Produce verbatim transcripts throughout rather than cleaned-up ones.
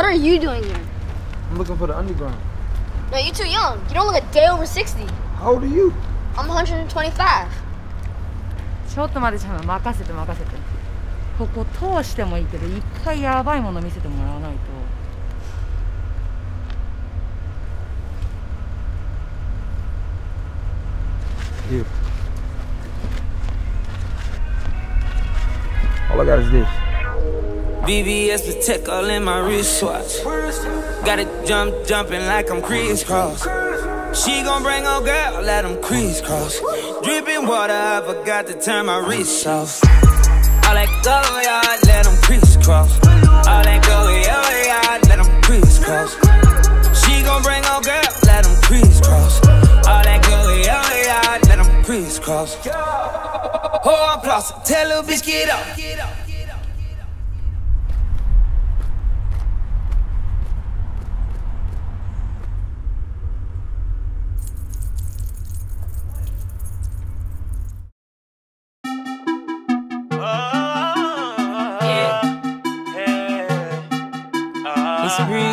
are you doing here? I'm looking for the underground. No, you're too young. You don't look a day over sixty. How old are you? I'm one hundred twenty-five. ちょっと待って、ちゃんと任せて任せて。ここ通してもいいけど、一回やばいもの見せてもらわないと。 Here. All I got is this. V V S Protect all in my wristwatch. Got it jump, jumping like I'm crisscross. She gon' bring her girl, let them crisscross. Dripping water, I forgot to turn my wrist off. All that go, yard, let them crisscross. All that go, yard, let them crisscross. She gon' bring her girl, let them crisscross. All that go, yard, let them crisscross. Oh, I'm flossing, tell little bitch get up. It's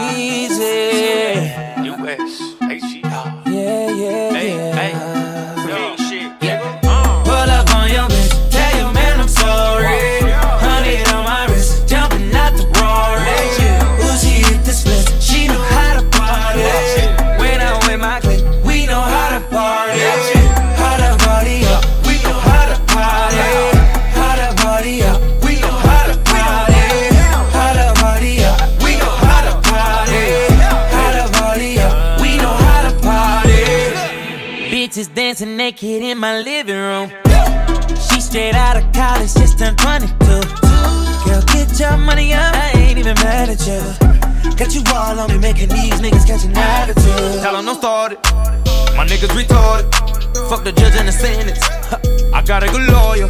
breezy. U S H E R. Yeah, yeah, Hey, yeah. hey. Real shit, Yeah. nigga. Uh. Pull up on your bitch, tell your man I'm sorry. Honey on my wrist, jumping out the Rory. Uzi hit the split, she know how to party. When I'm with my clique, we know how to party. How to party up, we know how to party. How to party up, we know how to party. How to party up, we know how to party. How to party up, we know how to party. Bitches dancing naked in my living room. She straight out of college, just turned twenty-two. Girl, get your money up, I ain't even mad at you. Got you all on me, making these niggas catch an attitude. Tell 'em don't start it. My niggas retarded. Fuck the judge and the sentence. I got a good lawyer.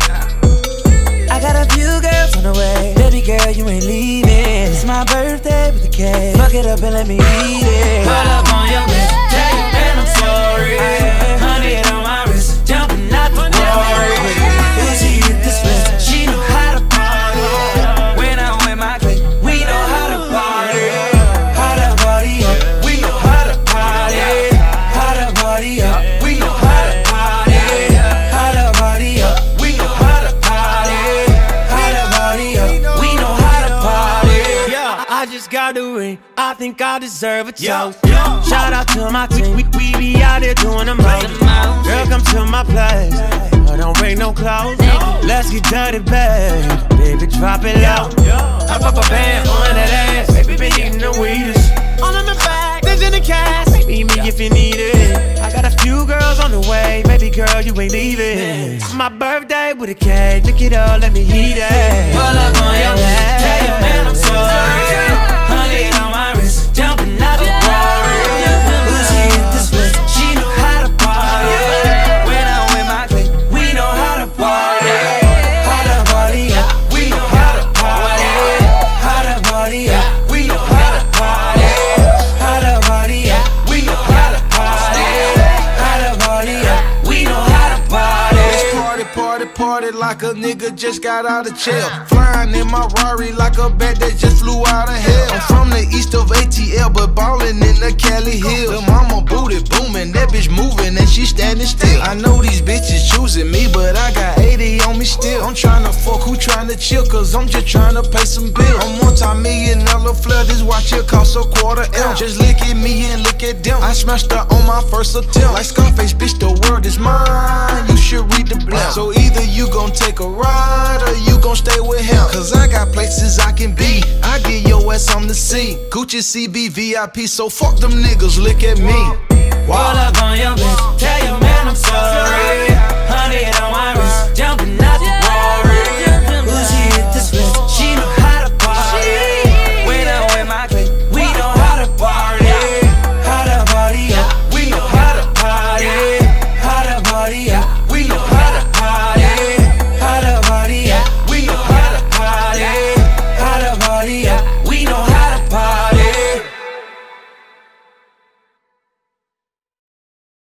I got a few girls on the way. Baby girl, you ain't leaving. It's my birthday with the cake. Fuck it up and let me eat it. Pull up on your bitch, tell your man I'm sorry. Honey on my wrist, jumping out the Rory. Uzi hit the split, she know how to party. When I'm with my clique, we know how to party. How to party up, we know how to party. How to party up, we know how to party. How to party up, we know how to party. How to party up, we know how to party. Yeah. I just got the ring, I think I deserve a Yeah. toast. Shout out to my team, we, we be out there doing the most. Girl, come to my place, but don't bring no clothes. Let's get dirty, babe. Baby, drop it low. I pop a band on that ass. Baby, been eating the weedest. All in the bag, there's in the cash. Meet me if you need it. I got a few girls on the way. Baby girl, you ain't leaving. It's my birthday with a cake. Look it up, let me eat it. Pull up on your ass. Tell your man I'm sorry. Honey on my wrist, jumping out the Rory. Uzi hit the split, she know how to party. When I'm with my clique, we know how to party. How to party up, we know how to party. How to party up, we know how to party. How to party up, we know how to party. How to party up, we know how to party. It's party, party, party like a nigga just got out of jail. Flying in my Rari like a bat that just flew out of hell. I'm from the east of A T L, but ballin' in the Cali Hills. Lil' mama booty booming, that bitch moving and she standing still. I know these bitches choosing me, but I got eighty on me still. I'm tryna fuck, who tryna chill, cause I'm just tryna pay some bills. I'm multi-million dollar flood, this watch here cost a quarter M. Just look at me and look at them. I smashed her on my first attempt. Like Scarface, bitch, the world is mine. You should read the blunt. So either you gon' take a ride or you gon' stay with him. Cause I got places I can be. I get your ass on the scene. Gucci C B V I P, so fuck them niggas, look at me. Roll up on your bitch, tell your man I'm sorry.